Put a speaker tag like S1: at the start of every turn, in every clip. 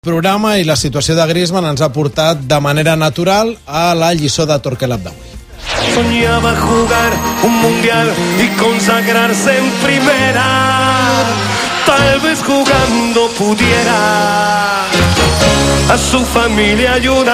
S1: Programa i la situació de Griezmann ens ha portat de manera natural a la lliçó de Torquel Abdaoui.
S2: Soñaba jugar un mundial y consagrarse en primera. Tal vez jugando pudiera a su familia ayudar.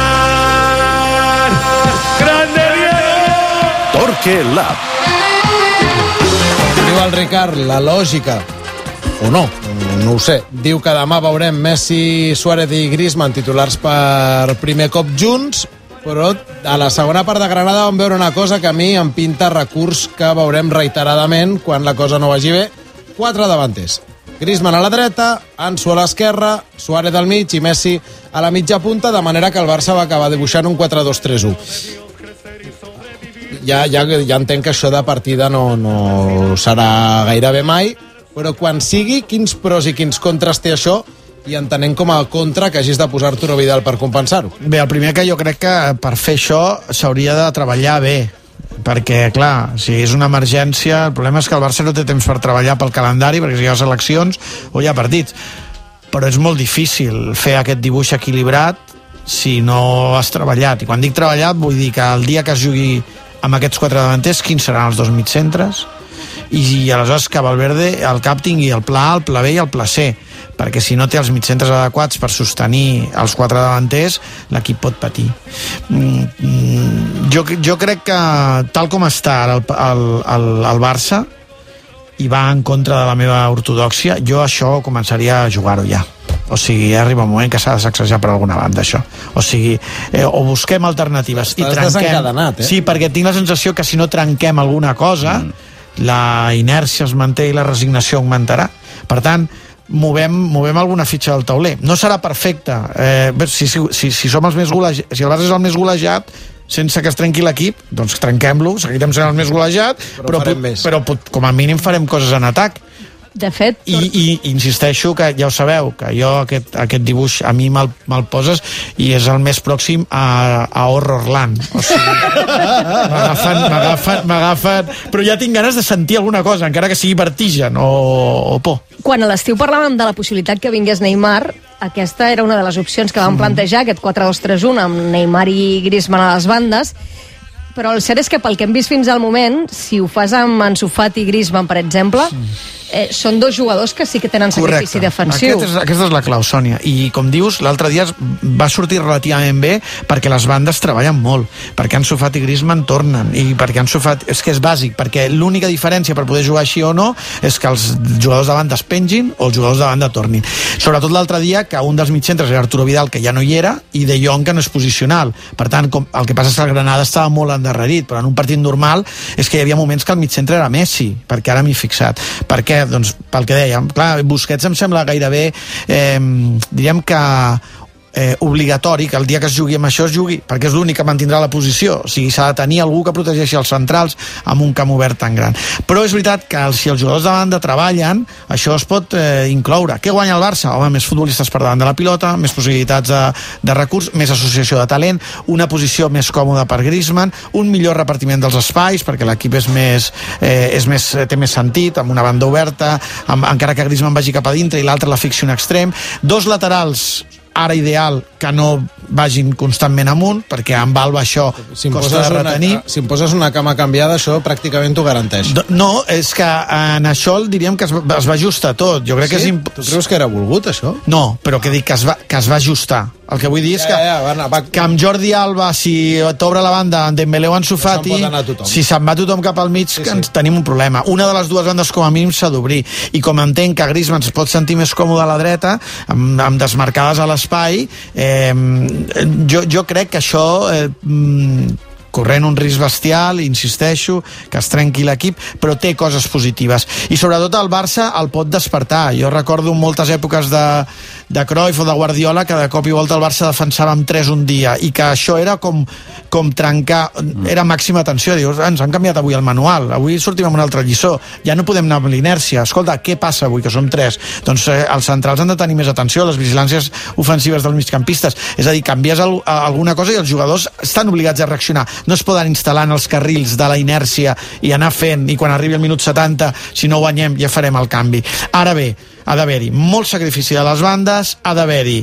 S2: ¡Grande Diego!
S3: Torquel Ab.
S1: Diu el Ricard, la lògica, o no ho sé, diu que demà veurem Messi, Suárez i Griezmann titulars per primer cop junts, però a la segona part de Granada vam veure una cosa que a mi em pinta recurs que veurem reiteradament quan la cosa no vagi bé. 4 davanters. Griezmann a la dreta, Ansu a l'esquerra, Suárez al mig i Messi a la mitja punta, de manera que el Barça va acabar dibuixant un 4-2-3-1. Ja entenc que això de partida no serà gairebé mai, però quan sigui, quins pros i quins contres té això, i entenent com a contra que hagis de posar Arturo Vidal per compensar-ho.
S4: Bé, el primer que jo crec que per fer això s'hauria de treballar bé, perquè, clar, si és una emergència, el problema és que el Barça no té temps per treballar pel calendari, perquè si hi ha seleccions o hi ha partits. Però és molt difícil fer aquest dibuix equilibrat si no has treballat. I quan dic treballat vull dir que el dia que es jugui amb aquests 4 davanters, quins seran els 2 mitcentres? I aleshores que Valverde al cap tingui el pla A, el pla B i el pla C, perquè si no té els mitcentres adequats per sostenir els 4 davanters, l'equip pot patir. Jo crec que tal com està el Barça, i va en contra de la meva ortodòxia, jo això començaria a jugar-ho ja. O sigui, arriba un moment que s'ha de sacsejar per alguna banda, això. O sigui, o busquem alternatives i trenquem.
S1: Desencadenat, eh?
S4: Sí, perquè tinc la sensació que si no trenquem alguna cosa, la inèrcia es manté i la resignació augmentarà. Per tant, movem alguna fitxa del tauler. No serà perfecte. Si som els més golejats, si el Barça és el més golejat, sense que es trenqui l'equip, doncs trenquem-lo, seguirem sent el més golejat, però com a mínim farem coses en atac.
S5: De fet...
S4: I insisteixo que ja ho sabeu, que jo aquest dibuix a mi me'l poses i és el més pròxim a Horrorland. O sigui, m'agafen... Però ja tinc ganes de sentir alguna cosa, encara que sigui vertigen o por.
S5: Quan a l'estiu parlàvem de la possibilitat que vingués Neymar, aquesta era una de les opcions que vam plantejar, aquest 4-2-3-1 amb Neymar i Griezmann a les bandes, però el cert és que pel que hem vist fins al moment, si ho fas amb Ansu Fati i Griezmann, per exemple, són 2 jugadors que sí que tenen sacrifici defensiu.
S4: Aquesta és la clau, Sònia. I com dius, l'altre dia va sortir relativament bé perquè les bandes treballen molt, perquè Ansu Fati i Griezmann tornen, i perquè Ansu Fati... És que és bàsic, perquè l'única diferència per poder jugar així o no és que els jugadors de banda es pengin o els jugadors de banda tornin. Sobretot l'altre dia, que un dels mitcentres era Arturo Vidal, que ja no hi era, i De Jong, que no és posicional. Per tant, el que passa és que el Granada estava molt endarrerit, però en un partit normal és que hi havia moments que el mitcentre era Messi, perquè ara m'hi he fixat. Per què? Doncs pel que dèiem, clar, Busquets em sembla gairebé diríem que obligatori que el dia que es jugui amb això es jugui, perquè és l'únic que mantindrà la posició. O sigui, s'ha de tenir algú que protegeixi els centrals amb un camp obert tan gran. Però és veritat que si els jugadors de banda treballen, això es pot incloure. Què guanya el Barça? Home, més futbolistes per davant de la pilota, més possibilitats de recurs, més associació de talent, una posició més còmoda per Griezmann, un millor repartiment dels espais, perquè l'equip té més sentit, amb una banda oberta, encara que Griezmann vagi cap a dintre i l'altre la fixi un extrem. 2 laterals ara ideal que no vagin constantment amunt, perquè amb Alba això costa de retenir.
S1: Si em poses una cama canviada, això pràcticament t'ho garanteix.
S4: No, és que en això diríem que es va ajustar tot. Jo crec que
S1: Tu creus que era volgut, això?
S4: No, però que dic que es va ajustar. El que vull dir és que amb Jordi Alba, si t'obre la banda en Dembélé o Ansu Fati, si se'n va tothom cap al mig, tenim un problema. Una de les 2 bandes com a mínim s'ha d'obrir, i com entenc que Griezmann es pot sentir més còmode a la dreta, amb desmarcades a l'espai, jo crec que això corrent un risc bestial, insisteixo, que es trenqui l'equip, però té coses positives. I sobretot el Barça el pot despertar. Jo recordo moltes èpoques de Cruyff o de Guardiola que de cop i volta el Barça defensava amb 3 un dia, i que això era com trencar, era màxima tensió. Dius, ens han canviat avui el manual, avui sortim amb una altra lliçó, ja no podem anar amb l'inèrcia. Escolta, què passa avui, que som 3? Doncs els centrals han de tenir més atenció, les vigilàncies ofensives dels migcampistes. És a dir, canvies alguna cosa i els jugadors estan obligats a reaccionar. No es poden instal·lar en els carrils de la inèrcia i anar fent, i quan arribi el minut 70, si no guanyem, ja farem el canvi. Ara bé, ha d'haver-hi molt sacrifici de les bandes, ha d'haver-hi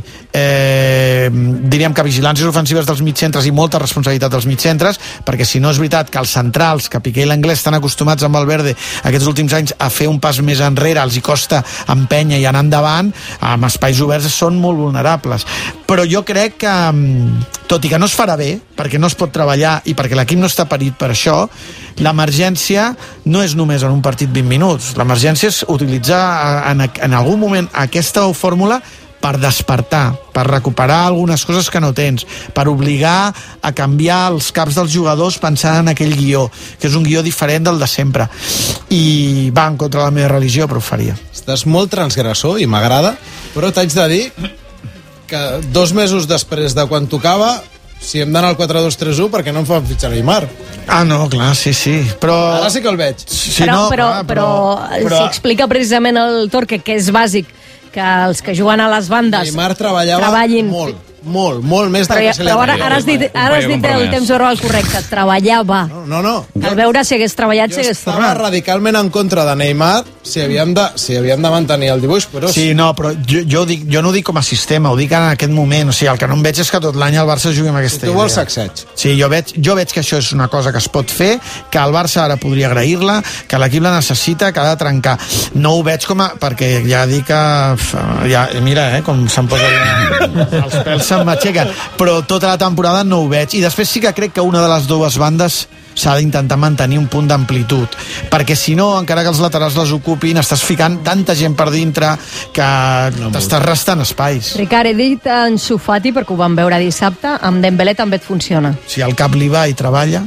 S4: diríem que vigilàncies ofensives dels mitjcentres i molta responsabilitat dels mitjcentres, perquè si no és veritat que els centrals, que Piqué i l'Anglès estan acostumats amb Valverde aquests últims anys a fer un pas més enrere, els hi costa empènyer i anar endavant, amb espais oberts són molt vulnerables. Però jo crec que, tot i que no es farà bé, perquè no es pot treballar i perquè l'equip no està parit per això, l'emergència no és només en un partit 20 minuts. L'emergència és utilitzar en algun moment aquesta fórmula per despertar, per recuperar algunes coses que no tens, per obligar a canviar els caps dels jugadors pensant en aquell guió, que és un guió diferent del de sempre. I va en contra de la meva religió, però ho faria.
S1: Estàs molt transgressor i m'agrada, però t'haig de dir que 2 mesos després de quan tocava, si hem d'anar al 4-2-3-1, perquè no em fan fitxar Neymar?
S4: Ah, no, clar, sí, però...
S1: Ara sí que el veig.
S4: Sí,
S5: però si explica precisament el Torque, que és bàsic, que els que juguen a les bandes
S1: Neymar treballin molt més del que se li ha
S5: però ara has dit el temps verbal correcte, treballava.
S1: No.
S5: Al veure si hagués treballat, si hagués
S1: tornat. Estava radicalment en contra de Neymar si havíem de mantenir el dibuix, però...
S4: Sí, no, però jo no ho dic com a sistema, ho dic en aquest moment. O sigui, el que no em veig és que tot l'any el Barça jugui amb aquesta idea.
S1: Tu vols sacseig.
S4: Sí, jo veig que això és una cosa que es pot fer, que el Barça ara podria agrair-la, que l'equip la necessita, que ha de trencar. No ho veig com a... perquè ja dic que... mira, com se'm posa els pèls se'm m'aixequen, però tota la temporada no ho veig, i després sí que crec que una de les dues bandes s'ha d'intentar mantenir un punt d'amplitud, perquè si no, encara que els laterals les ocupin, estàs ficant tanta gent per dintre que t'estàs restant espais.
S5: Ricard, he dit Ansu Fati perquè ho vam veure dissabte, amb Dembélé també et funciona.
S4: Si el cap li va i treballa...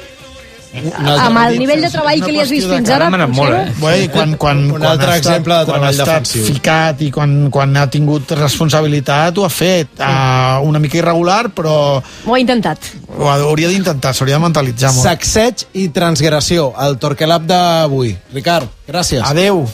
S5: Amb el nivell de treball que li has vist fins ara,
S4: quan
S1: un altre exemple de treball defensiu,
S4: ficat i quan ha tingut responsabilitat ho ha fet, una mica irregular, però
S5: ho ha intentat,
S4: ho hauria d'intentar, s'hauria de mentalitzar molt.
S1: Sacseig i transgressió, el Torquelab d'avui. Ricard, gràcies.
S4: Adeu.